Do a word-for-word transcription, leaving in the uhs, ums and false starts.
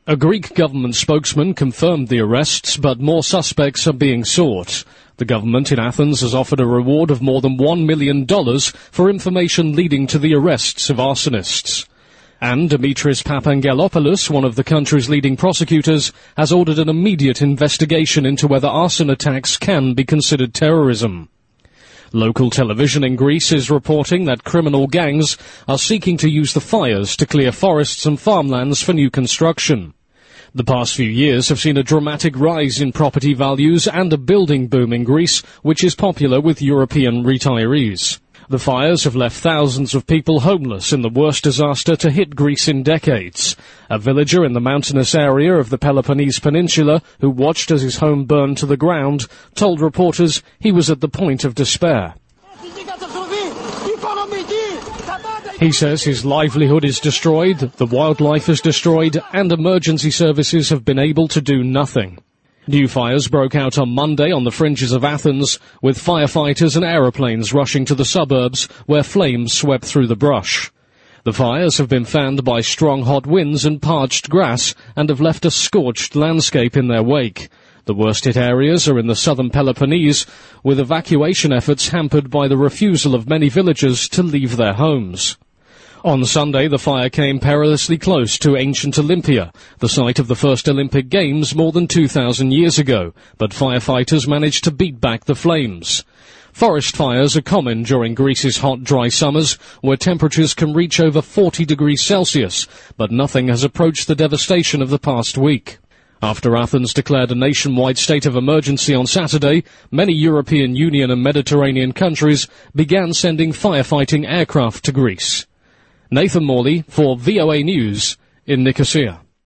A Greek government spokesman confirmed the arrests, but more suspects are being sought. The government in Athens has offered a reward of more than one million dollars for information leading to the arrests of arsonists. And Dimitris Papangelopoulos, one of the country's leading prosecutors, has ordered an immediate investigation into whether arson attacks can be considered terrorism. Local television in Greece is reporting that criminal gangs are seeking to use the fires to clear forests and farmlands for new construction. The past few years have seen a dramatic rise in property values and a building boom in Greece, which is popular with European retirees. The fires have left thousands of people homeless in the worst disaster to hit Greece in decades. A villager in the mountainous area of the Peloponnese Peninsula, who watched as his home burned to the ground, told reporters he was at the point of despair. He says his livelihood is destroyed, the wildlife is destroyed, and emergency services have been able to do nothing. New fires broke out on Monday on the fringes of Athens, with firefighters and aeroplanes rushing to the suburbs where flames swept through the brush. The fires have been fanned by strong hot winds and parched grass and have left a scorched landscape in their wake. The worst-hit areas are in the southern Peloponnese, with evacuation efforts hampered by the refusal of many villagers to leave their homes. On Sunday, the fire came perilously close to ancient Olympia, the site of the first Olympic Games more than two thousand years ago, but firefighters managed to beat back the flames. Forest fires are common during Greece's hot, dry summers, where temperatures can reach over forty degrees Celsius, but nothing has approached the devastation of the past week. After Athens declared a nationwide state of emergency on Saturday, many European Union and Mediterranean countries began sending firefighting aircraft to Greece. Nathan Morley for V O A News in Nicosia.